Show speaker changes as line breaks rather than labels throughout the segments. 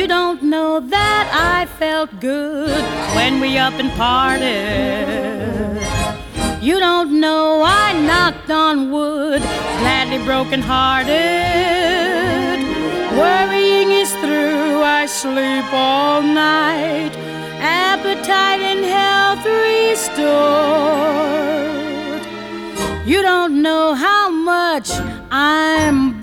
You don't know that I felt good when we up and parted. You don't know I knocked on wood, gladly broken-hearted. Worrying is through, I sleep all night, appetite and health restored. You don't know how much I'm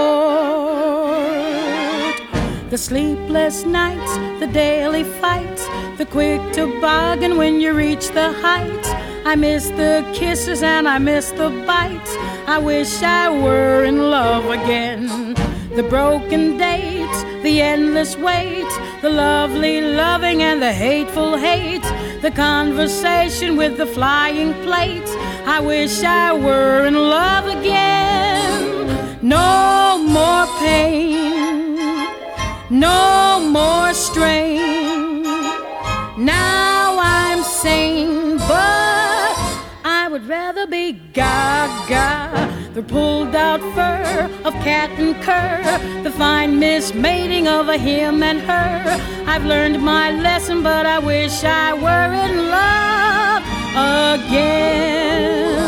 bored. The sleepless nights, the daily fights, the quick toboggan when you reach the heights. I miss the kisses and I miss the bites. I wish I were in love again. The broken dates, the endless wait, the lovely loving and the hateful hate, the conversation with the flying plates. I wish I were in love again. No more pain, no more strain. Now I'm sane, but I would rather be gaga. The pulled out fur of cat and cur, the fine mismating of a him and her. I've learned my lesson, but I wish I were in love again.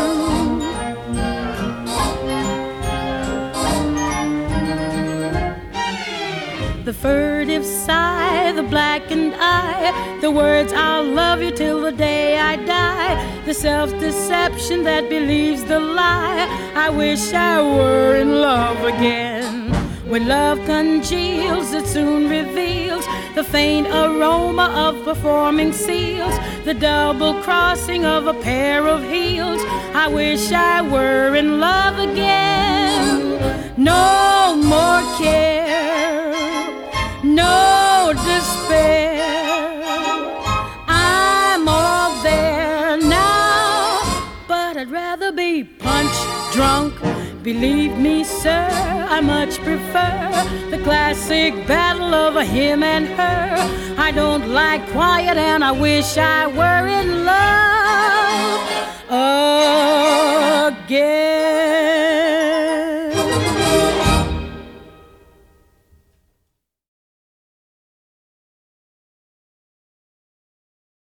The furtive sigh, the blackened eye, the words I'll love you till the day I die, the self-deception that believes the lie. I wish I were in love again. When love congeals, it soon reveals the faint aroma of performing seals, the double crossing of a pair of heels. I wish I were in love again. No more care, no despair. I'm all there now, but I'd rather be punch drunk. Believe me, sir, I much prefer the classic battle of a him and her. I don't like quiet and I wish I were in love again.